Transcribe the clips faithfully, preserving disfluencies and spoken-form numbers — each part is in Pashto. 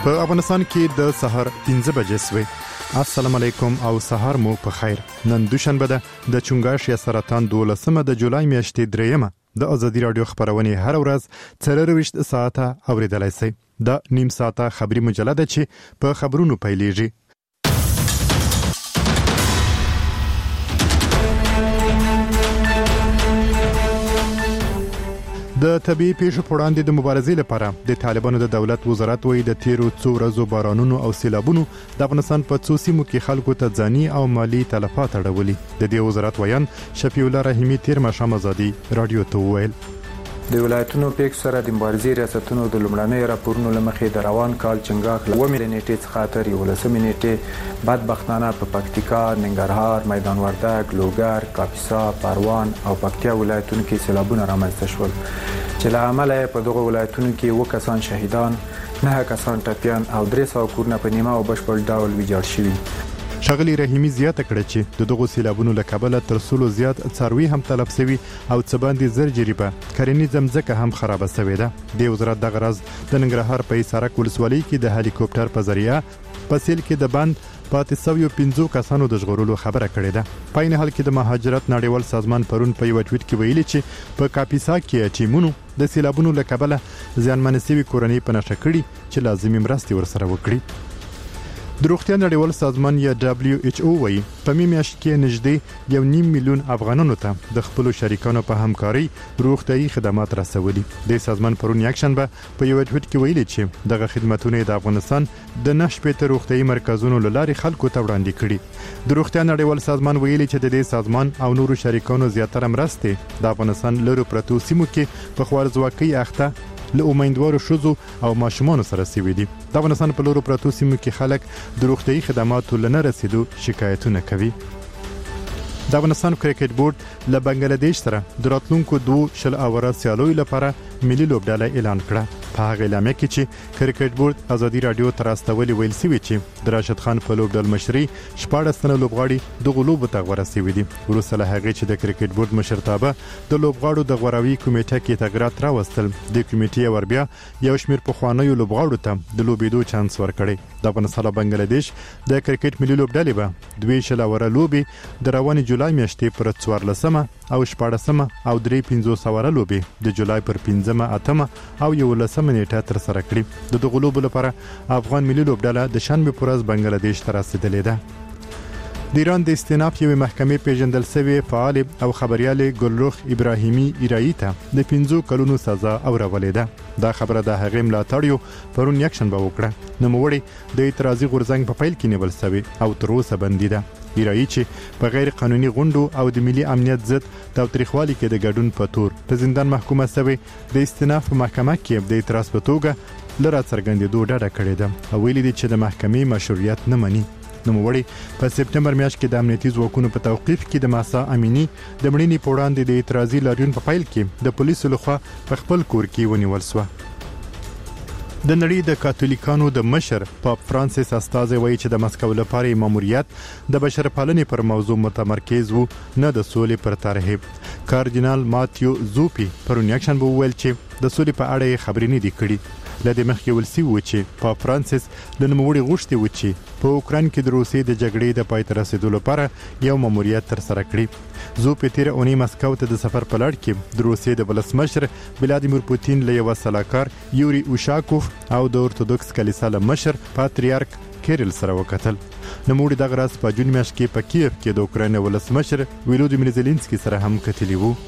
په افغانستان کې د سحر پنځه بجې سوې. السلام علیکم او سحر مو په خیر. نن دوشنبه ده د چونګاش یا سرطان دولسمه د جولای میاشتې دریمه. د ازادي رادیو خبرونه هر ورځ څلرویشت ساعته اوریدلای شئ. د نیم ساعته خبري مجله ده چې په خبرونو پیلېږي. د طبي پیښو په وړاندې د مبارزې لپاره د طالبانو د دولت وزارت وایي د تیرو څو ورځو بارانونو او سیلابونو د افغانستان په څو سیمو کې خلکو ته ځاني او مالی تلفات اړولي. د دې وزارت ویان شفیع الله رحیمی تیر ماښام ازادي رادیو ته وویل د ولایتونو پیښ سره د مبارزې ریاستونو د لومړنۍ راپورونو لمخې د روان کال چنګاښ له اووه نیټې څخه تر یولسمې نیټې بدبختانه په پکتیکا، ننګرهار، میدان وردګ، لوګر، کاپیسا، پروان او پکتیا ولایتونو کې سیلابونه رامنځته شول چې له امله په دغه ولایتونو کې اووه کسان شهیدان، نه کسان ټپیان او درې سوه کورونه په نیمه او بشپړ ډول ویجاړ شوي. ښاغلي رحیمی زیاته کړه چې د دغو سیلابونو له کبله تر سلو زیات څاروي هم تلف شوي او څه باندې زر جریبه کرنیزه ځمکه هم خرابه شوې ده. د وزارت دغه راز د ننګرهار په سرک ولسوالۍ کې د هلیکوپټر په ذریعه په سیل کې د بند پاتې سویو پنځو کسانو د ژغورلو خبره کړې ده. په عین حال کې د مهاجرت نړیوال سازمان پرون په یو ټویټ کې ویلي چې په کاپیسا کې ټیمونو د سیلابونو له کبله زیانمن شوي کورنۍ په نښه کړي چې لازمي مرستې ورسره وکړي. د روغتیا نړیوال سازمان یا دبليو ایچ او وایي په می میاشت کې نږدې یو نیم میلیون افغانانو ته د خپل شریکانو په همکاري روغتيایي خدمات رسولي. د سازمان پرون یکشنبه په یو ټویټ کې ویلي چې دغه خدماتونه د افغانستان د نشپېته روغتيایي مرکزونو لارې خلکو ته وړاندې کړي. د روغتیا نړیوال سازمان ویلي چې د دې سازمان او نورو شریکانو زیاتره مرستې د افغانستان لرو پرتو سیمو کې په خوارځواکۍ اخته له امیدوارو شوزو او ماشومان سره سوي دي. د افغانستان په لورو پرتو سیمو کې خلک د روغتيایي خدماتو لنه رسیدو شکایتونه کوي. د افغانستان کرکټ بورډ له بنگلاديش سره د راتلونکو دوه شل اوره سیالیو لپاره ملي لوبډله اعلان کړه. په هغه اعلامیه کې چې کرکټ بورډ ازادي رادیو ته راستولي ویل سوي چې د راشد خان په لوبډل مشري شپاړس تنه لوبغاړي د غلوب ته غوړه سوي دي. وروسته له هغه چې د کرکټ بورډ مشرتابه د لوبغاړو د غوراوي کمیټه کې تغیرات راوستل، د کمیټې وربیا یو شمېر پخوانیو لوبغاړو ته د لوبېدو چانس ورکړي. د افغانستان او بنگلاديش د کرکټ ملي لوبډلې به دوه شل اوره لوبي د رواني جولای میاشتې پر څوارلسمه او شپاړسمه او درې پنځوس اوره لوبي د جولای پر پنځمه، اتمه او یولسمه نیټه تر سره کړي. د دغه لوبو لپاره افغان ملي لوبډله د شنبه پر ورځ بنگلاديش ته رسیدلې ده. د ایران د استیناف یوې محکمې پیژندل شوی فعال او خبريال ګلرخ ابراهیمی ایرایی ته د پنځو کلونو سزا اورولې ده. دا خبره د هغې ملاتړیو پرون یکشنبه وکړه. نوموړی د اعتراضي غورځنګ په پیل کې نیول شوی او تر اوسه بندي ده. ایرایی چې په غیر قانوني غونډو او د ملي امنیت ضد تاوتریخوالي کې د ګډون په تور په زندان محکومه شوی، د استیناف په محکمه کې د اعتراض په توګه لره څرګندېدو ډډه کړې ده او ویلي دي چې د محکمې مشروعیت نه مني. نوموړی په سپټمبر میاشت کې د امنیتي ځواکونو په توقیف کې د ماسا امینی د مړینې په وړاندې د اعتراضي لاریون په پیل کې د پولیسو لخوا په خپل کور کې ونیول شو. د نړۍ د کاتولیکانو د مشر پاپ فرانسیس استازي وایي چې د مسکو لپاره ماموریت د بشرپالنې پر موضوع متمرکز وو، نه د سولې پر طرحه. کاردینال ماتیو زوپی پرون یکشنبه وویل چې د سولې په اړه خبرې نه دي کړي. لدې مخکې ولسی و چې پاپ فرانسیس د نوموړي غوښتي و چې په اوکران کې د روسیې د جګړې د پای ته رسیدو لپاره یو ماموریت تر سره کړي. زو په تیر اونۍ مسکو ته د سفر په لړ کې د روسیې د ولسمشر ولادیمیر پوتین له یو سلاکار یوري اوشاکوف او د اورتودوکس کلیسا له مشر پاتریارک کیرل سره وکتل. نوموړي دغه راز په جون میاشت کې په کیف کې د اوکراین ولسمشر ولودیمیر زيلنسکي سره هم کتلی وو.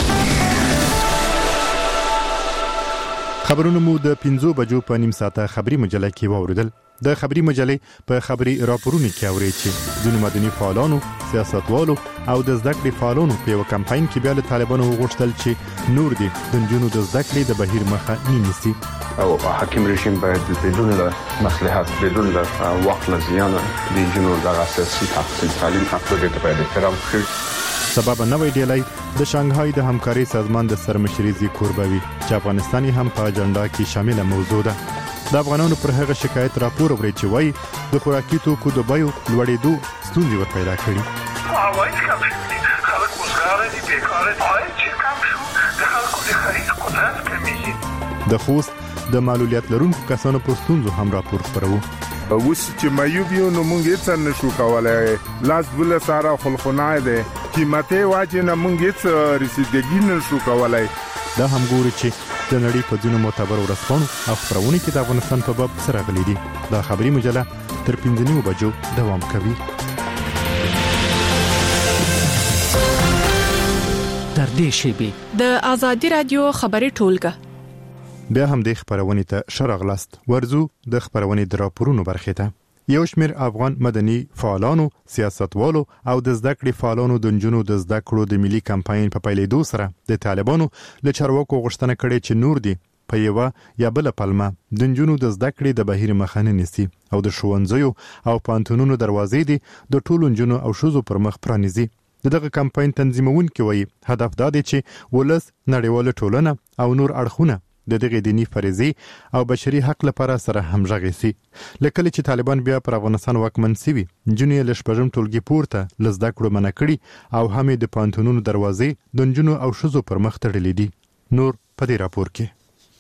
خبرونه مو د پنځو بجو په نیم ساعته خبري مجله کې واوریدل. د خبري مجلې په خبري راپورونو کې اوري چې ځینو مدني فعالانو، سیاستوالو او د زده کړې فعالانو په یو کمپاین کې بیا له طالبانو وغوښتل چې نور دي د نجونو د زده کړې د بهیر مخه نیسي او حاکم رژیم باید بدون مصلحت، بدون وقت لزیان د نجونو د اساسي حق تعلیم حق ته باید احترام وکړي. سبب نوې ډیلای د شانګهای د همکاري سازمان د سرمشري زی کوربوي چې افغانستاني هم په اجنډا کې شامل موضوع ده. د افغانانو پر هغه شکایت راپور ورې چې وایي د خوراکي توکو د بیو لوړېدو ستونزې ور پیدا کړي. عواید کم شوي، خلک وزګاره دي، بیکاره دي، عاید چې کم شو د خلکو د خرید قدرت کمیږي. د خوست د معلولیت لرونکو کسانو پر ستونزو هم راپور خپرو. اوس چې معیوب یو نو مونږ هیڅ نشو کولای، لاس بل سره خلخنای دی قیمته واجب نه مونږ هیڅ رسیدګی نشو کولای. دا هم ګوري چې د نړۍ په ځینو معتبر ورځپاڼو او خپرونو کې د افغانستان په باب سره غلي دي. دا خبري مجله تر پنځه نیمو بجو دوام کوي. در دې شیبي د آزادي رادیو خبري ټولګه بیا هم د خبرونې ته شرغلست ورزو د خبرونې د راپورونو برخه ته. یو شمېر افغان مدني فعالانو، سیاستوالو او د زده کړې فعالانو د نجونو د زده کړو د ملي کمپاین په پیلېدو سره د طالبانو له چارواکو غوښتنه کړې چې نور دي په یو یا بل پلمه د نجونو د زده کړې د بهیر مخه نیسي او د ښوونځیو او پانتونونو دروازې دي د ټولو نجونو او ښځو پر مخ پرانیزي. دغه کمپاین تنظیمونکي وایي هدف دا دی چې ولس، نړیواله ټولنه او نور اړخونه د دغه دینی فریضې او بشري حق لپاره سره همغږي سي. لکه چې طالبان بیا پر افغانستان واکمن سوي، جنې له شپږم ټولګي پورته لزده کړو منع کړي او هم د پانتونونو دروازې د نجونو او ښځو پر مخ تړلې دي. نور په دې راپور کې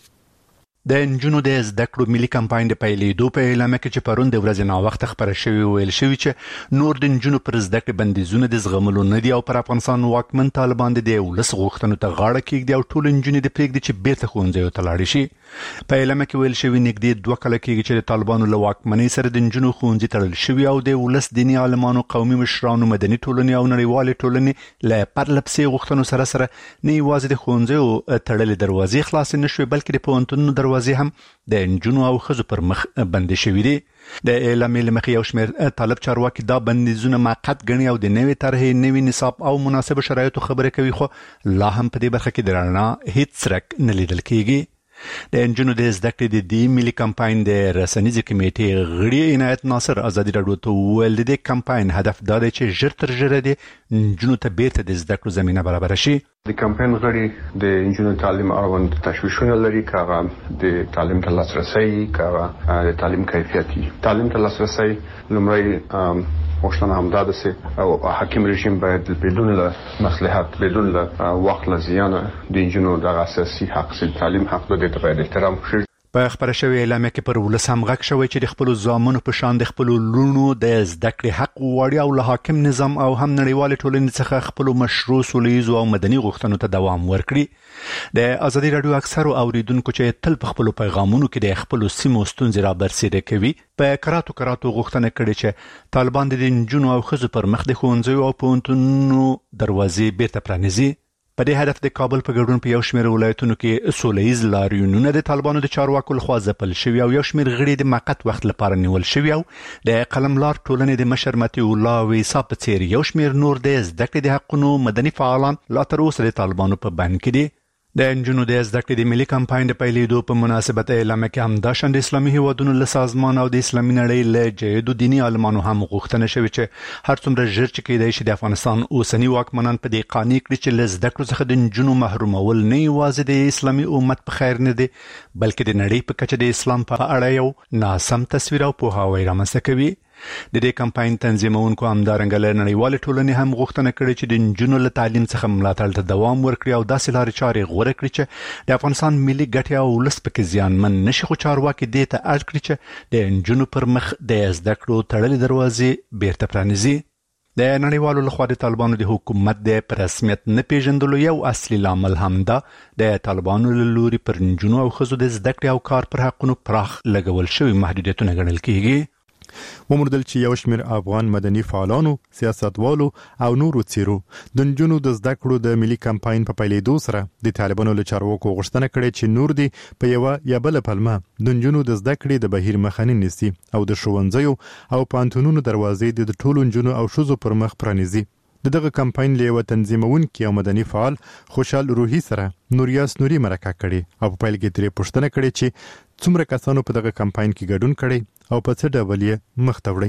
د نجونو د زده کړو ملي کمپاین د پیلېدو په اعلان کې چې پرون د ورځې نا وخت خبره شوې ویل شوې چې نور د نجونو پر زده کړې بندیزونه د زغملو نه دي او پر افغانستان واکمن طالبان د ولس غوښتنو ته غاړه کېږدي او ټول نجونې د پرېږدي چې بیرته ښوونځیو ته لاړې شي. په اعلان کې ویل شوې نږدې دوه کاله کېږي چې د طالبانو له واکمنۍ سره د نجونو ښوونځي تړل شوي او د ولس دیني عالمانو، قومي مشرانو، مدني ټولنې او نړیوالې ټولنې له پرله پسې غوښتنو سره سره نه یوازې د ښوونځیو تړلې دروازې خلاصې نه شوې بلکې د پوهنتونونو دروازې هم د نجونو او ښځو پر مخ بندې شوې دي. د اعلامیې له مخې یو شمېر طالب چارواکي دا بندیزونه موقت ګڼي او د نوې طرحې، نوي نصاب او مناسبو شرایطو خبرې کوي، خو لا هم په دې برخه کې د رڼا هیڅ څرک نه لیدل کېږي. د نجونو د زده کړې د دې ملي کمپاین د رسنیزې کمیټې غړي عنایت ناصر ازادي راډیو ته وویل د دې کمپاین هدف دا دی چې ژر تر ژره د نجونو ته بیرته د زده کړو زمینه برابره شي. د کمپاین غړي د نجونو تعلیم اړوند تشویشونه لري، کاغه د تعلیم ته لاسرسي، کاغه د تعلیم کیفیتي تعلیم ته لاسرسي. لومړی غوښتنه همدا ده چې او حاکم رژیم باید بدون له مصلحت، بدون له وخت له زیان د نجونو د اساسي حق سي تعلیم حق د دې په احترام شي. په خبره شوې اعلامیه کې پر ولس هم غږ شوی چې د خپلو زامنو په شان د خپلو لوڼو د زده کړې حق وغواړي او له حاکم نظام او هم نړیوالې ټولنې څخه خپلو مشروع سولیزو او مدني غوښتنو ته دوام ورکړي. د ازادي راډیو اکثرو اوریدونکو چې تل په خپلو پیغامونو کې د خپلو سیمو ستونزې را برسېره کوي په کراتو کراتو غوښتنه کړې چې طالبان د نجونو او ښځو پر مخ د ښوونځیو او پوهنتونونو دروازې بیرته پرانیزي. په دې هدف د کابل په ګډون په یو شمېر ولایتونو کې سولیز لاریونونه د طالبانو د چارواکو لخوا ځپل شوي او یو شمېر غړي د موقت وخت لپاره نیول شوي او د قلملار ټولنې د مشر متي الله ویسا په څېر یو شمېر نور د زده کړې د حقونو مدني فعالان لا تر اوسه د طالبانو په بند کې دي. د نجونو د زده کړې د ملي کمپاین د پیلېدو په مناسبت اعلان کې همداشان د اسلامي هیوادونو له سازمان او د اسلامي نړۍ له جدو دیني عالمانو هم غوښتنه شوې چې هر څومره ژر چې کېدای شي د افغانستان اوسني واکمنان په دې قانع کړي چې له زده کړو څخه د نجونو محرومول نه یوازې د اسلامي امت په خیر نه دی بلکې د نړۍ په کچه د اسلام په اړه یو ناسم تصویر او پوهاوی رامنځته کوي. د دې کمپاین تنظیمونکو همدارنګه له نړیوالې ټولنې هم غوښتنه کړې چې د نجونو له تعلیم څخه ملاتړ ته دوام ورکړي او داسې لارې چارې غوره کړي چې د افغانستان ملي ګټې او ولس پکې زیانمن نشي. خو چارواکي دې ته اړ کړي چې د نجونو پر مخ د زده کړو تړلې دروازې بیرته پرانیزي. د نړیوالو لخوا د طالبانو د حکومت د پر رسمیت نه پیژندلو یو اصلي لامل هم ده د طالبانو له لوري پر نجونو او ښځو د زده کړې او کار پر حقونو پراخ لګول شوي محدودیتونه ګڼل کېږي. وموندل چې یو شمېر افغان مدني فعالانو، سیاستوالو او نورو څیرو د نجونو د زده کړو د ملي کمپاین په پیلېدو سره د طالبانو له چارواکو غوښتنه کړې چې نور دي په یو یا بل پلمه د نجونو د زده کړې د بهیر مخه نیسي او د ښوونځیو او پوهنتونونو دروازې د ټولو نجونو او ښځو پر مخ پرانیزي. دغه کمپاین له یو تنظیمونکي او مدني فعال خوشحال روحي سره نوریاس نوري مرکه کړي او په پیل کې ترې پوښتنه کړې چې څومره کسانو په دغه کمپاین کې ګډون کړي او په څه ډول یې مخ ته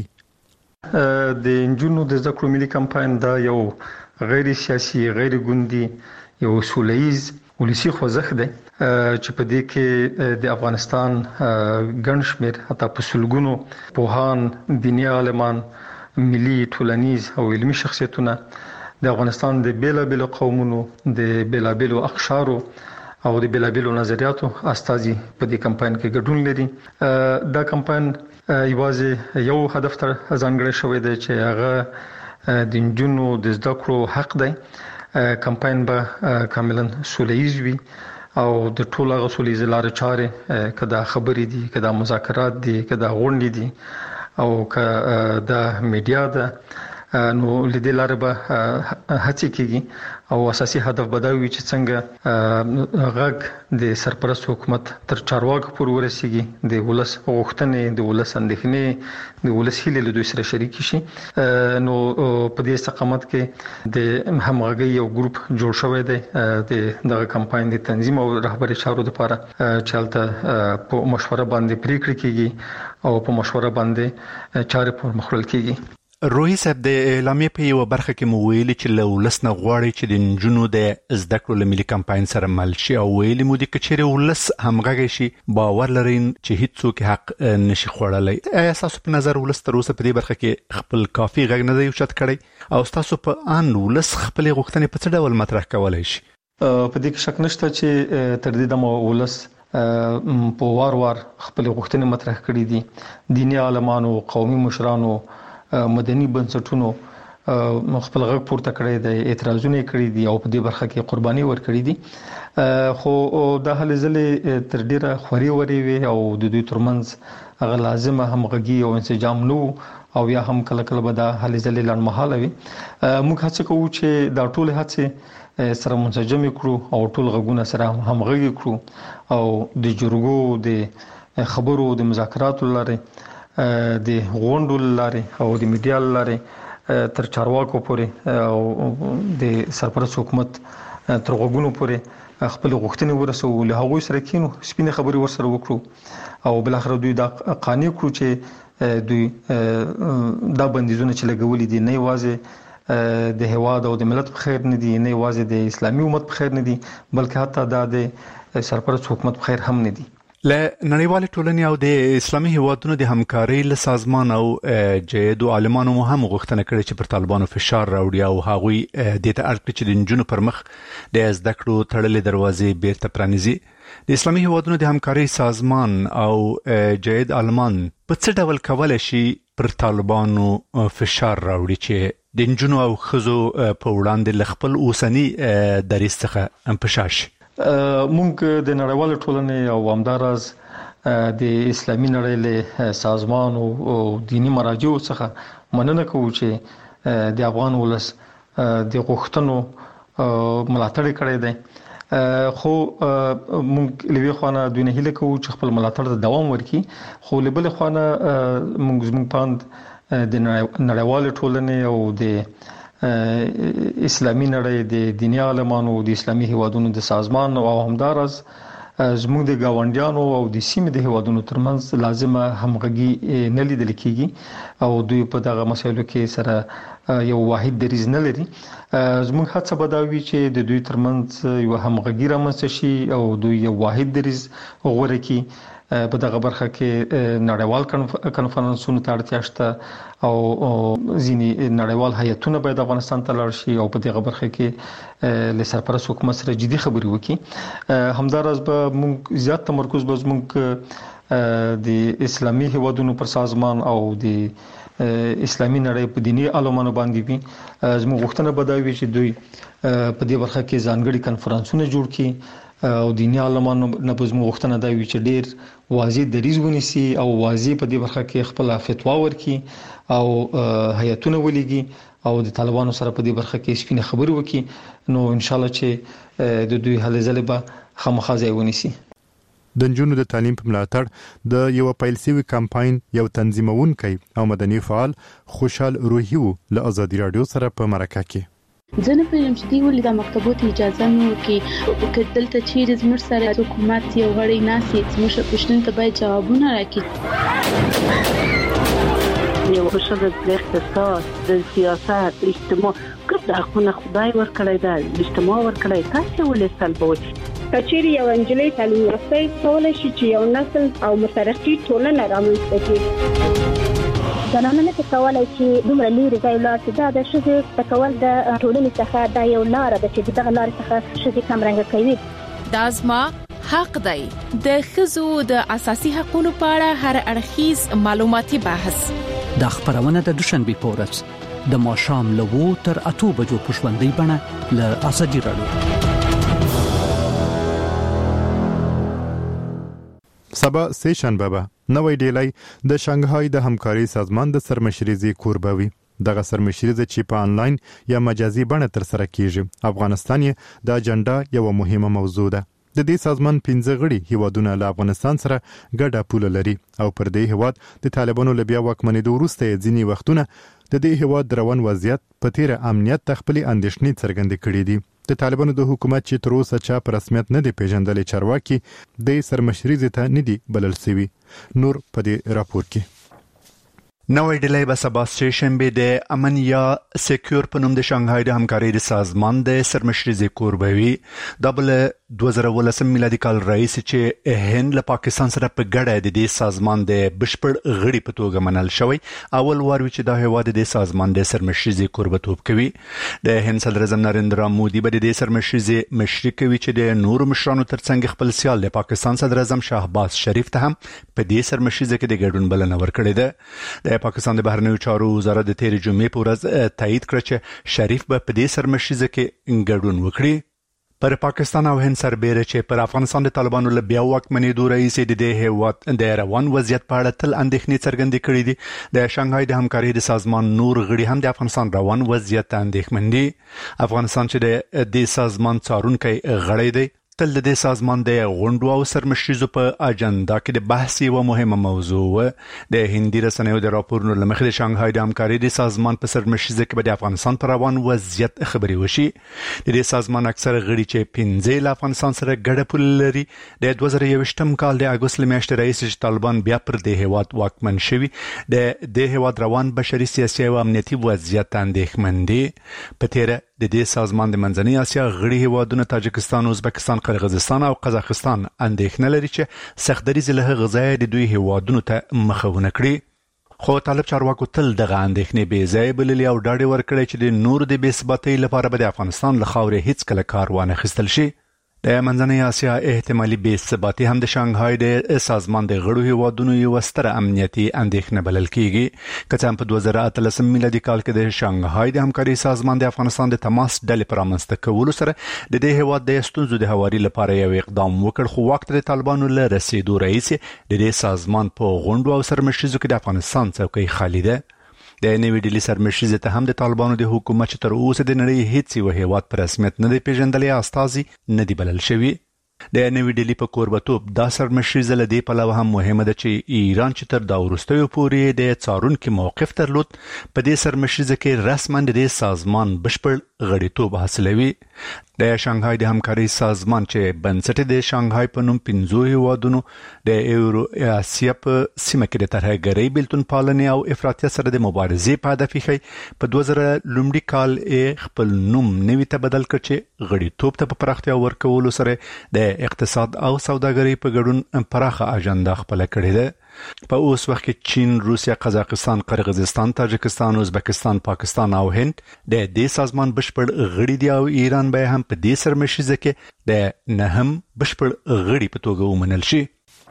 وړي. د نجونو د زده کړو ملي کمپاین دا یو غیر سیاسي، غیر ګوندي، یو سولیز ولسی خوځښت دی چې په دې کې د افغانستان ګڼ شمېر حتی په سلګونو پوهان، دیني عالمان، ملي ټولنیز او علمي شخصیتونه د افغانستان د بیلابېلو قومونو، د بیلابېلو اقشارو او د بلابلو نظریاتو استازي په دې کمپاین کې ګډون لري. دا کمپاین یوازې یو هدف ته ځانګړی شوی دی چې هغه د جنونو د زده کړو حق دی. کمپاین به کاملا سوله‌ییز وي او د ټولو هغه سوله‌ییز لارې چارې کدا خبرې دي، کدا مذاکرات دي، کدا غونډې دي او کدا میډیا ده، نو لیدل لاره به هڅه کیږي او اساسي هدف بداوي چې څنګه غږ د سرپرست حکومت تر چارواکو پورې ورسیږي، د ولس غوښتنې، د ولس اندېښنې، د ولس هیلې له دوی سره شریک شي. نو په دې استقامت کې د همغږي یو ګروپ جوړ شوی دی د دغه کمپاین د تنظیم او رهبري چارو لپاره چې هلته په مشوره باندې پریکړې کیږي او په مشوره باندې چارې پر مخ وړل کیږي. روحي صاحب د اعلامیې په یو برخه کې مو ویلي چې له ولس نه غواړي چې د نجونو د زده کړو له ملي کمپاین سره مل شي او ویلي مو دي چې چیرې ولس همغږی شي باور لري چې هیڅوک حق نشي خوړلی. آیا تاسو په نظر ولس تر اوسه په دې برخه کې خپل کافي غږ نه دی اوچت کړی او تاسو په ان ولس خپل غوښتنې په څه ډول مطرح کولای شي؟ په دې کې شک نشته چې تر دې دمه ولس په وار وار خپل غوښتنې مطرح کړې دي. دیني عالمانو، قومي مشرانو، مدني بنسټونو خپل غږ پورته کړی دی، اعتراضونه کړی دي او په دې برخه کې قرباني ورکړي دي. خو د هلې ځلې تر ډیره خوري وري وي او د دوی ترمنځ هغه لازمه همغږي او انسجام نو او یا هم کله کله به د هلې ځلې لړمحاله وي. موږ هڅه کوو چې دا ټول هڅه سره منسجم کړو او ټول غږونه سره همغږي کړو او د جرګو د خبرو د مذاکراتو لارې د غونډو لارې او د میډیا لارې تر چارواکو پورې او د سرپرست حکومت تر غوږونو پورې خپل غوښتنې ورسو، له هغوی سره کینو، سپینې خبرې ورسره وکړو او بل اخر دوی دا قانع کړو چې دوی دا بندیزونه چې لګولي دي نه یوازې د هیواد او د ملت په خیر نه دي، نه یوازې د اسلامي امت په خیر نه دي، بلکې حتی دا د سرپرست حکومت په خیر هم نه دي. له نړیوال ټولنې او د اسلامي هیوادونو د همکارۍ له سازمان او جهاد عالمانو مو هم غوښتنه کړې چې پر طالبانو فشار راوړي او هغوی د ته اړ کړي چې د نجونو پر مخ د زده کړو تړلې دروازې بیرته پرانیزي. د اسلامي هیوادونو د همکارۍ سازمان او جهاد عالمان په څه ډول کولای شي پر طالبانو فشار راوړي چې د نجونو او ښځو په وړاندې له خپل اوسني دریځ څخه انپشا شي؟ مونږ د نړیوال ټولنې او همداراز د اسلامي نړۍ له سازمان او دینی مراجعو څخه مننه کوو چې د افغان ولس د غوښتنو ملاتړ کړی دی. خو مونږ لوي خوانه دوی نه هیله کوو چې خپل ملاتړ ته دوام ورکړي، خو له بل خوانه مونږ زموږ پاند د نړیوال ټولنې او د اسلامي نړۍ د دیني عالمانو د اسلامي هیوادونو د سازمان او همداراز زموږ د گاونډیانو او د سیمې د هیوادونو ترمنځ لازمه همغږي نه لیدل کیږي او دوی په دغه مسایلو کې سره یو واحد دریځ نه لري. زموږ هڅه به دا وي چې د دوی ترمنځ یو همغږي رامنځته شي او دوی یو واحد دریځ غوره کړي. په دغه برخه کې نړیوال کنفرانسونو ته اړتیا شته او ځینی نړیوال هیئتونه باید افغانستان ته لاړ شي او په دغه برخه کې له سرپرست حکومت سره جدي خبرې وکړي. همداراز به موږ زیات تمرکز به موږ د اسلامي هیوادونو پر سازمان او د اسلامي نړۍ په دینی عالمانو باندې وي. زموږ غوښتنه به دا وي چې دوی په دې برخه کې ځانګړي کنفرانسونه جوړ کړي او دینی عالمانو نه په زموږ غوښتنه دا وي چې ډېر واضح دریځ ونیسي او واضح په دې برخه کې خپل فتوا ورکړي او هیئتونه ولېږي او د طالبانو سره په دې برخه کې سپینې خبرې وکړي. نو ان شاء الله چې د دوی هلې ځلې به خامخا ځای ونیسي. د نجونو د تعلیم په ملاتړ د یو پیل شوی کمپاین یو تنظیمونکی او مدني فعال خوشحال روحي له ازادي رادیو سره په مرکه کې زه نه پوهیږم چې دوی ولې د مکتبونو اجازه نه ورکوي، که دلته چیرې زموږ سره حکومت یو غړی ناسي زموږ پوښتنې ته باید ځوابونه راکړي. یو ښځه د اقتصاد، د سیاست، اجتماع ګرد حقونه خدای ورکړی دی، اجتماع ورکړی، تاسو ولې سلبوي؟ کچېرې یو انجلۍ تعلیم یافته کولای شي چې یو نسل او مترقي ټولنه رامنځته کړي. زنانه نه کولای شي دومره لري ځای لاړ شي. دا د ښځې تکول د ټولنې څخه دا یو لار ده چې دغه لار څخه ښځې کم رنګ کوي. دا زما حق دی. د ښځو د اساسي حقوقو په اړه هر اړخیز معلوماتي بحث. دا خبرونه د دوشنبه په ورځ د ماښام له وو تر اته بجو په ژوندۍ بڼه له ازادي راډیو. سبا سه شنبه به نوې ډیلی د شانګهای د همکاري سازمان د سرمشريزي کوربوي. دغه سرمشريزه چې په انلاین یا مجازي بڼه تر سره کیږي. افغانستان یې د اجنډا یو مهمه موضوع ده. د دې سازمان پنځه غړي هیوادونه له افغانستان سره ګډه پوله لري او پر دې هیواد د طالبانو له بیا واکمنېدو وروسته ځینې وختونه د دې هیواد روان وضعیت په تیر امنیت تخپلي اندېښنې څرګندې کړې دي. د طالبانو د حکومت چې تر اوسه چا په رسمیت نه دی پیژندل چارواکي د سرمشريزه ته نه دی بلل شوی. نور په دې راپور کې نوې ډیلی به سبا سه شنبه د امن یا سکیور په نوم د شانګهای د همکارۍ د سازمان د سرمشريزي کوربوي د بل دوه زره ولسم میلادي کال رئیس چې هند له پاکستان سره په ګډه د دې سازمان د بشپړ غړي په توګه منل شوی. اول وار چې د هیواد د سازمان د سرمشريزي کوربتوب کوي. د هند صدر اعظم نریندرا مودي به د سرمشريزي مشري کوي چې د نورو مشرانو ترڅنګ خپل سیال د پاکستان صدر اعظم شهباز شریف ته هم په دې سرمشريزي کې د ګډون بلنه ورکړې ده. د پاکستان د بهرنیو چارو وزارت د تیر جمعې په ورځ تایید کړ چې شریف به په دې سرمشريزه کې ګډون وکړي. پر پاکستان او هند سربېره چې پر افغانستان د طالبانو له بیا واکمنېدو رئیس د دې هیواد د روان وضعیت په اړه تل اندېښنې څرګندې کړې دي. د شانګهای د همکارۍ د سازمان نور غړي هم د افغانستان روان وضعیت اندېښمن دي. افغانستان چې د دې سازمان څارونکی غړی دی تل د سازمان د غونډو او سرمشريزو په اجنډا کې د بحث یو مهمه موضوع و. د هندي رسنیو د راپورونو لمخې د شانګهای د همکارۍ د سازمان په سرمشريزه کې د افغانستان پر روان وضعیت خبري وشي. د دې سازمان اکثر غړي چې پنځه له افغانستان سره ګډه پوله لري د دوه زره یوویشتم کال د اګوست میاشتې رئیس چې طالبان بیا پر د هیواد واکمن شوي د دې هیواد روان بشري سیاسي او امنیتي وضعیت اندېښمن دي. په تیر د دې سازمان د منځنۍ اسیا غړي هیوادونه تاجکستان، ازبکستان، قرغیزستان او قزاقستان اندېښنه لري چې سختدریز له غذای د دوی هیوادونو ته مخاونه کړي. خو طالب چارواکو تل دغه اندېښنې بې ځای بللي او ډاډ ورکړی چې د نور د بې ثباتۍ لپاره به د افغانستان له خاورې هیڅ کله کار وانه اخیستل شي. د منځنۍ اسیا احتمالي بې ثباتي هم د شانګهای د سازمان د غړو هیوادونو یو ستره امنیتي اندېښنه بلل کیږي. که څه هم په دوه زره اتلسم میلادي کال کې د شانګهای د همکارۍ سازمان د افغانستان د تماس ډلې پر رامنځته کولو سره د دې هیواد د ستونزو د هواري لپاره یو اقدام وکړ، خو وخت د طالبانو له رسیدو رئیس د دې سازمان په غونډو او سرمشريزو کې د افغانستان څوکۍ خالي ده. د نوې ډیلي سرمشريزه ته هم د طالبانو د حکومت چې تر اوسه د نړۍ هیڅ یو هیواد په رسمیت نه دی پیژندلی استازي نه دی بلل شوی. د نوې ډیلي په کوربتوب دا سرمشريزه له دې پلوه هم مهمه ده چې ایران چې تر دا وروستیو پورې د څارونکي موقف درلود په دې سرمشريزه کې رسما د دې سازمان بشپړ غړیتوب حاصلوي. د شانګهای د همکارۍ سازمان چې بنسټ د شانګهای په نوم پنځو هیوادونو د یورو اسیا په سیمه کې د ترهګرۍ، بیلتون پالنې او افراطیت سره د مبارزې په هدف یې په دوه زره لومړي کال یې خپل نوم نوي ته بدل کړ چې غړیتوب ته په پراختیا ورکولو سره د اقتصاد او سوداګرۍ په ګډون پراخه اجنډا خپل کړې ده. په اوس وخت کې چین، روسیا، قزاقستان، قرغیزستان، تاجکستان، ازبکستان، پاکستان او هند د دې سازمان بشپړ غړي دي او ایران به هم په دې سرمشريزه کې د نهم بشپړ غړي په توګه ومنل شي.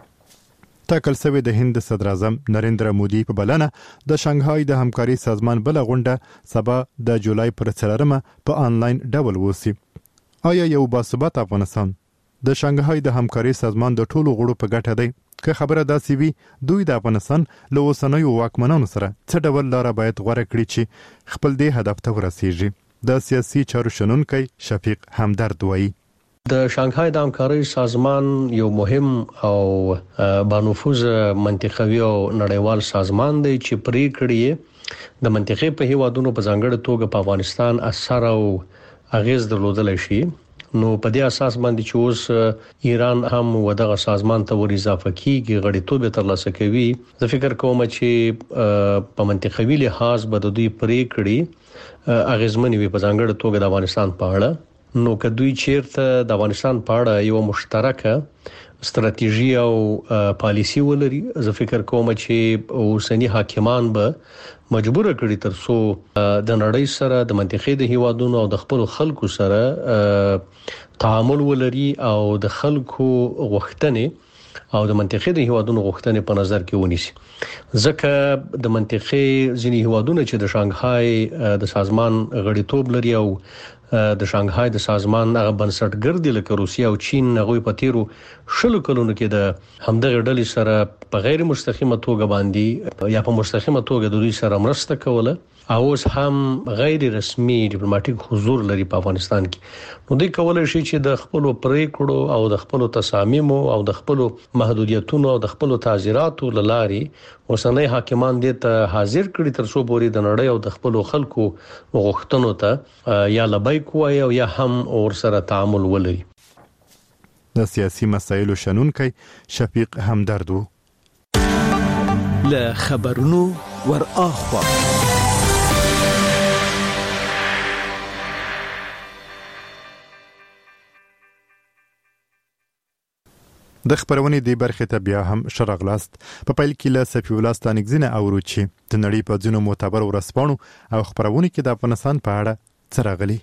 ټاکل شوی د هند صدر اعظم نریندرا مودي په بلنه د شانګهای د همکارۍ سازمان بل غونډه سبا د جولای پر څلورمه په انلاین ډول وسی. آیا یو باثبات افغانستان د شانګهای د همکارۍ سازمان د ټولو غړو په ګټه دی؟ که خبره داسې وي دوی د افغانستان له اوسنیو واکمنانو سره څه ډول لاره باید غوره کړي چې خپل دې هدف ته ورسیږي؟ د سیاسي چارو شنونکی شفیق همدرد وایي د شانګهای د همکارۍ سازمان یو مهم او بانفوذ منطقوي او نړیوال سازمان دی چې پریکړې د منطقې په هیوادونو په ځانګړي توګه په افغانستان اثر او اغیز درلودل شي. نو په دې اساس باندې چې اوس ایران هم ودغه سازمان ته ور اضافه کیږي، غړیتوب ترلاسه کوي. زه فکر کوم چې په منطقوي لحاظ به د دوی پریکړې اغیزمنې وي په ځانګړي توګه د افغانستان په اړه. نو کدوې چیرته د افغانستان په اړه یو مشترکه ستراتیژي او پالیسی ولري، زه فکر کوم چې اوسنی حاکمان به مجبور کړي تر څو د نړۍ سره د منطقې د هیوادونو او د خپل خلکو سره تعامل ولري او د خلکو غوښتنې او د منطقې د هیوادونو غوښتنې په نظر کې ونیسي. ځکه د منطقې ځینی هیوادونه چې د شانګهای د سازمان غړیتوب لري او د شانګهای د سازمان هغه بنسټګر دي لکه روسیا او چین، هغه په تیرو شلو کلونو کې د همدغه ډلې سره په غیر مستقیمه توګه باندې یا په مستقیمه توګه د دوی سره مرسته کوله او اوس هم غیر رسمي ډیپلوماټیک حضور لري په افغانستان کې. نو دوی کولای شي چې د خپل پریکړو او د خپل تصامیمو او د خپل محدودیتونو او د خپل تعزیراتو لاري اوسنۍ حاکمان دې ته حاضر کړي تر څو پورې د نړۍ او د خپل خلکو غوښتنو ته یا لبیک وایي او یا هم اور سره تعامل ولري. د سیاسي مسایلو شنونکي شفیق همدرد وو. له خبرونو ور اخوا د خبرونې دی برخه ته بیا هم شرغلاست په پیل کې له صفی الله ستانګزینه اورو چې د نړۍ په ځینو معتبر ورسپانو او خبرونه کې د افغانستان په اړه څرغلي.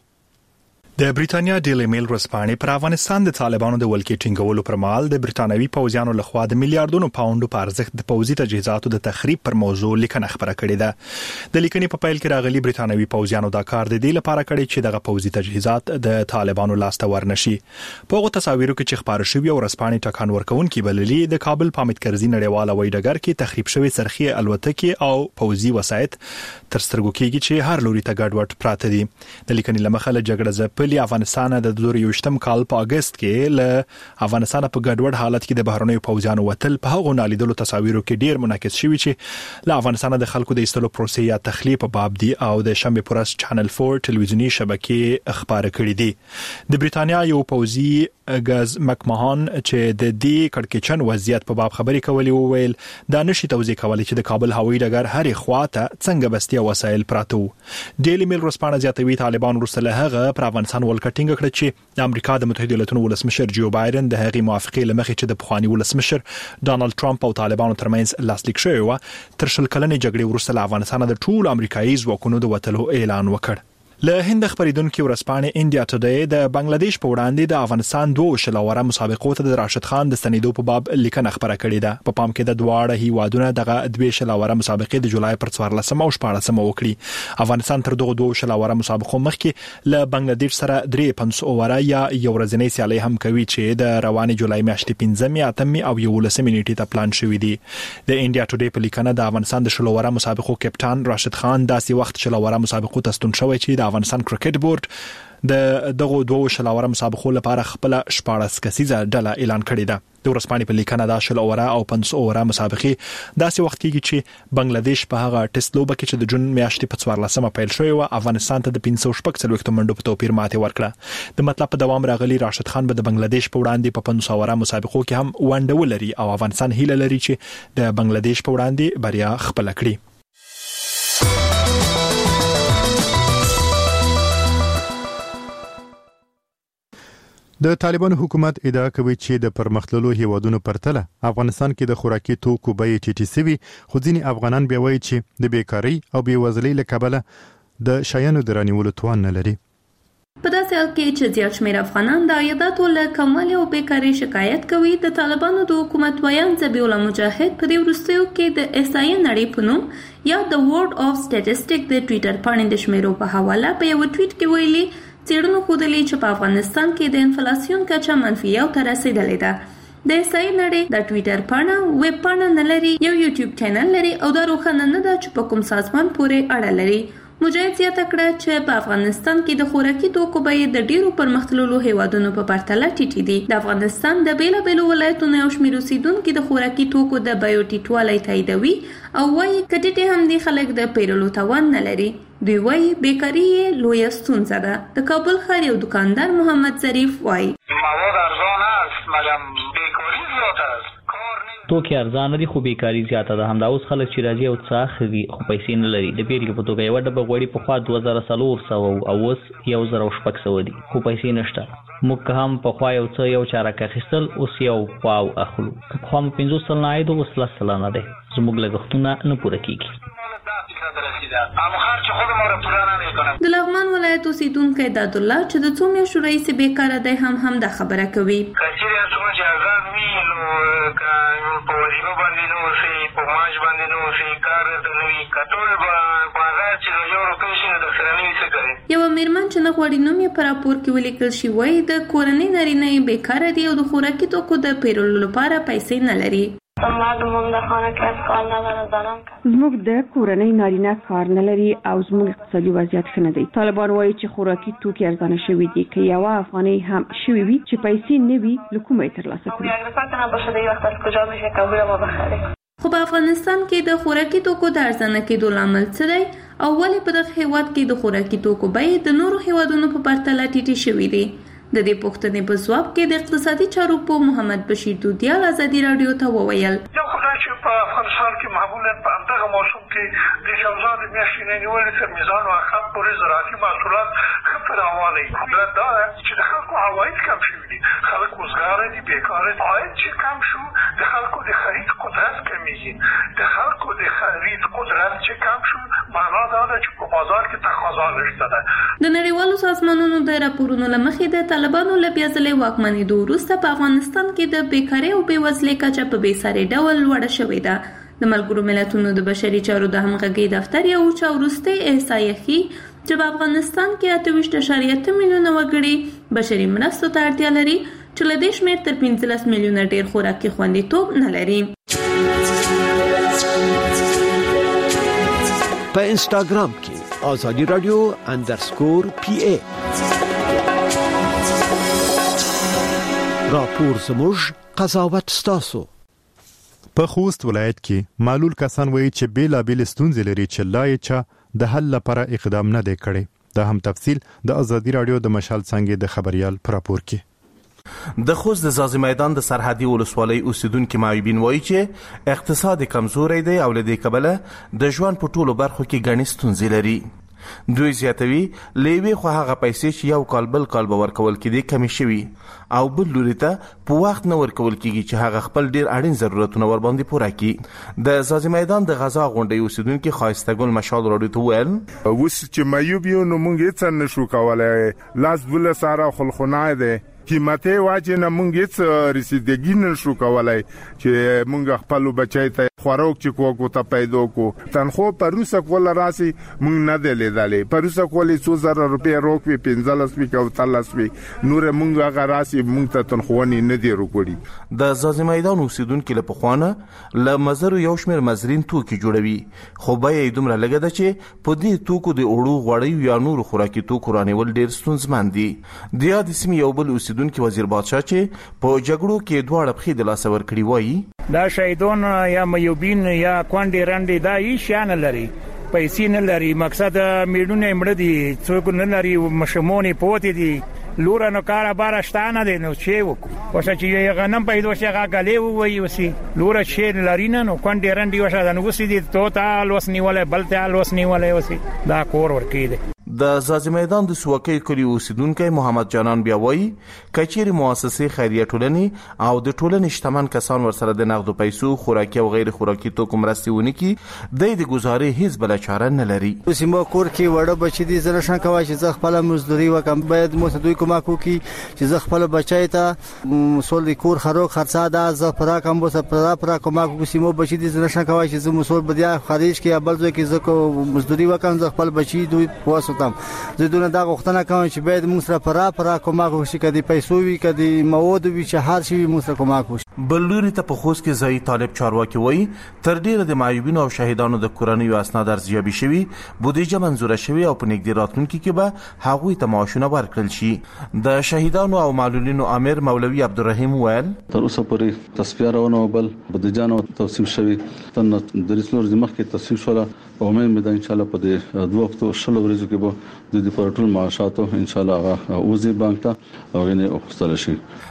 د بریټانیا ډیلی میل ورځپاڼې پر افغانستان د طالبانو د ولکې ټینګولو پر مهال د برټانوي پوځیانو لخوا د میلیارډونو پاونډو په ارزښت د پوځي تجهیزاتو د تخریب پر موضوع لیکنه خبره کړې ده. د لیکنې په پیل کې راغلي برټانوي پوځیانو دا کار د دې لپاره کړی چې دغه پوځي تجهیزات د طالبانو لاسته ورنشي. په هغه تصاویرو کې چې خبره شوی ورځپاڼې ټکان ورکونکي بللي د کابل په امید کرزي نړیواله وای ډګر کې تخریب شوی سرخي الوتکې او پوځي وسایط تر سترګو کېږي چې هر لوري ته ګډوډ پراته دي. د لیکنې لمخه له جګړه ځپلي افغانستان د دوه زره یوویشتم کال په اگست کې له افغانستان په ګډوډ حالت کې د بهرنیو پوځیانو وتل په هغو نالیدلو تصاویرو کې ډیر منعکس شوی چې له افغانستان د خلکو د ایستلو پروسې یا تخلیه په باب دي او د شنبه پرس چینل فور ټلویزیونی شبکې خبره کړې دي. د برټانیا یو پوځي غاز مکمهان چې د دې کړکېچن وضعیت په باب خبرې کولې وویل دا نشي توضیح کولای چې د کابل هوایي ډګر هرې خواته څنګه بستي وسایل پراته وو. ډیلی میل ورځپاڼه زیاتوي طالبان وروسته هغه پر افغانستان ولکټینګ کړ چې د امریکا د متحده ایالاتونو ولسمشر جو بایدن د هغې موافقې لمخې چې د پخوانی ولسمشر ډانلډ ټرمپ او طالبانو ترمنځ لاسلیک شوی و تر شل کلنې جګړې وروسته له افغانستان د ټول امریکایي ځواکونو د وتلو اعلان وکړ. له هند خبرېدونکو ورځپاڼې انډیا ټوډے د بنگلاديش په وړاندې د افغانستان دوه شلوره مسابقو ته د راشد خان د ستنېدو په باب لیکنه خبره کړې ده. په پام کې د دواړه هیوادونو دغه دوه شلوره مسابقې د جولای پر څوارلسمه او شپاړلسمه وکړي. افغانستان تر دغه دوه شلوره مسابقو مخکې له بنگلاديش سره درې پنځه اوره یا یو ورځنی سیالي هم کوي چې د رواني جولای میاشتې پنځمې اتمې او یولسمې نیټې ته پلان شوی دی. د انډیا ټوډے په لیکنه د افغانستان د شلوره مسابقو کپټان راشد خان داسې وخت شلوره مسابقو ته ستون شوی چې د افغانستان کرکټ بورډ د دغه دوه شلوره مسابقو لپاره خپل شپاړس کسیزه ډله اعلان کړې ده. د ورځپاڼې په لیکنه دا شلوره او پنځه اوره مسابقې داسې وخت کېږي چې بنگلاديش په هغه ټیسټ لوبه کې چې د جون میاشتې په څوارلسمه پیل شوی و افغانستان ته د پنځه شپږ څلوېښت منډو په توپیر ماتې ورکړه. د مطلب په دوام راغلي راشد خان به د بنگلاديش په وړاندې په پنځه اوره مسابقو کې هم ونډه ولري او افغانستان هیله لري چې د بنگلاديش په وړاندې بریا خپل کړي. د طالبانو حکومت ادعا کوي چې د پرمختللو هیوادونو پرتله افغانستان کې د خوراکي توکو بیې ټیټې شوي، خو ځینې افغانان بیا وایي چې د بیکارۍ او بېوزلۍ له کبله د شیانو د رانیولو توان نه لري. په داسې حال کې چې زیات شمېر افغانان د عایداتو له کموالي او بیکارۍ شکایت کوي، د طالبانو د حکومت ویان ذبیح الله مجاهد په دې وروستیو کې د احصایې نړۍ په نوم یا د ورلد اف سټیټسټک د ټویټر پاڼې د شمیرو په حواله په یو ټویټ کې ویلي څېړنو ښودلي چې په افغانستان کې د انفلاسیون کچه منفي یو ته رسیدلې ده. د احصایې نړۍ د ټویټر پاڼه ویب پاڼه نه لري، یو یوټیوب چینل لري او دا روښانه نه ده چې په کوم سازمان پورې اړه لري. مجاهد زیاته کړه چې په افغانستان کې د خوراکي توکو بیې د ډیرو پرمختللو هیوادونو په پرتله ټیټې دي. د افغانستان د بیلابیلو ولایتونو یو شمېر اوسیدونکي د خوراکي توکو د بیو ټیټوالی تاییدوي او وایي که ټیټې هم دي خلک د پیرلو توان نه لري. دوی وایي بیکاري یې لویه ستونزه ده. د کابل ښار یو دکاندار محمد ظریف وایي مواد ارزان است مګر بیکاري زیات است. کار نیست. توکي ارزان دي خو بیکاری زیاته ده. همدا اوس خلک چې راځي او څه اخلي خو پیسې نه لري. د بیلګې په توګه یو ډبه غوړي په خوا دوه زره څلور سوه او اوس یو زره شپږ سوه دي خو پیسې نشته. موږ هم په خوا یو څه یو چارک اخیستل اوس یو پاو اخلو. په خوا مو پنځوس سلنه عاید اوس لس سلنه دی. زموږ لګښتونه نه پوره کیږي. د لغمان ولایت اوسیدونکی داد الله چې د څو میاشتو راهیسې بیکاره دی هم هم دا خبره کوي. په وظیفه باندې نه اوسي، په معاش باندې نه اوسي، کار ته نه وي، که ټول په هغه چې د یو روپۍ شي نو درسره نه وي څه کوي. یوه مېرمن چې نه غواړي نوم یې په راپور کې ولیکل شي وایي د کورنۍ نارینه یې بیکاره دي او د خوراکي توکو د پیرلو لپاره پیسې نه لري. زموږ د کورنۍ نارینه کار نه لري او زموږ اقتصادي وضعیت ښه نه دی. طالبان وایي چې خوراکي توکي ارزانه شوي دي، که یوه افغانۍ هم شوي وي چې پیسې نه وي له کومه یې ترلاسه کړو. خو په افغانستان کې د خوراکي توکو د ارزانه کېدو لامل څه دی او ولې په دغه هېواد کې د خوراکي توکو بیې د نورو هېوادونو په پرتله ټیټې شوي دي؟ د دې پوښتنې په ځواب کې د اقتصادي چارو پوه محمد بشیر دودیال ازادي راډیو ته وویل یو خدای چې په افغانستان کې معمولا په همدغه موسم کې د شوزا د میاشتې نه نیولې تر میزان او اخر پورې زراعتي محصولات ښه په روانه وي. علت دا ده چې د خلکو عواید کم شوي دي، خلک وزګاره دي، بیکاره دي. عاید چې کم شو د خلکو د خرید قدرت کمیږي. د خلکو د خرید قدرت چې کم شو معنا دا ده چې په بازار کې تقاضا نشته ده. د نړیوالو سازمانونو د راپورونو له مخې د طالبانو له بیا ځلې واکمنېدو وروسته په افغانستان کې د بیکارۍ او بېوزلۍ کچه په بېساري ډول لوړه شوې ده. د ملګرو ملتونو د بشري چارو د همغږۍ دفتر یو اوچه وروستۍ احصایه ښيي چې په افغانستان کې اته ویشت اعشاریه اته میلیونه وګړي بشري مرستو ته اړتیا لري چې له دې شمېر تر پنځلس میلیونه ډېر خوراکي خوندیتوب نه لري. په انسټاګرام کې آزادي رادیو اندرسکور پی ای راپور زموږ قضاوت ستاسو. په خوست ولایت کې معلول کسان وایي چې بیلابېل ستونزې لري چې لا یې چا د حل لپاره اقدام نه دی کړی. دا هم تفصیل د آزادي رادیو د مشال څنګه د خبريال پر راپور کې. د خوست د زازي میدان د سرحدي ولسوالۍ اوسیدونکو معیبین وایي چې اقتصاد کمزوري دی او له دې کبله د ژوند په ټولو برخو کې ګڼې ستونزې لري. دوی زیاتوي لیوي خو هغه پیسې چې یو کال بل کال به ورکول کېدي کمی شوي او بل لوري ته په وخت نه ورکول کېږي چې هغه خپل ډیر اړین ضرورتونه ورباندې پوره کړي. د زازي میدان د غزا غونډې اوسیدونکو خایسته ګل مشال راډیو ته ویل اوس چې معیوب یو نو مونږ هیڅ نشو کولای، لاس بل ساره خلخنای ده قیمته واجه نه مونږ هیڅ رسیدګی نشو کولای چې مونږ خپل بچی ته خوراک چې کوو ته پیدا کو. تنخو پروسه کول راسي مونږ نه دی لیدلې. پروسه کولې څو زره روپیا روک وی پنځلس وی او تلس وی نور مونږ هغه راسي مونږ ته تنخوانی نه دی روکړي. د زازي میدان اوسیدونکو له پخوانه ل مزرو یو شمیر مزرین توکي جوړوي خو به یې دومره لګه ده چې په دې توکو د اوړو غوړی یا نور خوراکي توکو رانیول ډیر ستونزمن دي. د یاد سیمې یو بل اوسیدونکو وزیر بادشاه چې په جګړو کې دواړه بخې د لاس ور کړی وایي دا شهیدون یا میوبین یا کونډې رنډې دا هیڅ شان لري، پیسې نه لري، مقصد میډونه مړ دي، څوک نه لري، مشمونې پوتې دي، لور نو کار بار شتانه دي نو چې وکړو وسه چې غنم پیدا شي هغه غلې وایي وسی لور چې لرینه نو کونډې رنډې وسه نو وسی دي توتا لوسنی ولې بلته لوسنی ولې وسی دا کور ورکی دي. د زازي میدان د سوکۍ کلی اوسیدونکو محمد جانان بیا وایي کچېری مؤسسې خیریه ټولنې او د ټولنې شتمن کسان ورسره د نقد پیسو خوراکي او غیر خوراکي توکو مرستې ونکړي د دې گزارې هیڅ بل چاره نه لري. سیمه کور کې وړه بچی دي زره شان کوي چې زه خپل مزدوري وکم باید مو دوی کومه کوي چې زه خپل بچی ته مسول کور خرو خرڅا ده زه پرا کوم بوسه پرا پرا کومه کوم سیمه بچی دي زره شان کوي چې زه مسول بدیا خارج کې بل ځای کې زه کو مزدوري وکم زه خپل بچی دوی پوسه زه دونه دا غوښتنه کوم چې باید موږ سره پرا پرا کومه کوشي کدي پیسو وی کدي مواد وی چې هر شي موږ سره کومه کوشي. بلوري ته په خوست کې ځای طالب چارواکي وایي تر ډیره د معیوبینو او شهیدانو د کورنۍ اسناد ارزیابي شوي، بودیجه منزوره شوي او په نږدې راتلونکي کې به هغوی ته معاشونه ورکړل شي. د شهیدانو او معلولینو امیر مولوي عبدالرحیم ویل تر اوسه پورې تصفیه راونه بل بودیجه نو توسیم شوي تن د رسول زمخ کې تصفیه شوه او مې مې ان شاء الله په دې دوه وختو شلو ورځو کې به د دې پرټول معاشاتو ان شاء الله اوزي بانک ته او غني اوستل شي.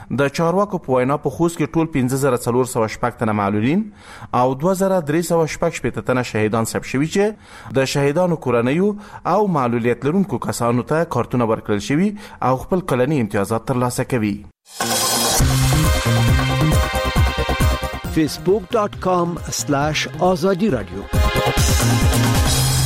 د چارواکو په وینا په خوست کې ټول پنځه زره څلور سوه شپږ تنه معلولین او دوه زره درې سوه شپږ شپېته تنه شهیدان ثبت شوي چې د شهیدانو کورنیو او معلولیت لرونکو کسانو ته کارتونه ورکړل شوي او خپل کلني امتیازات ترلاسه کوي. facebook dot com slash azadi radio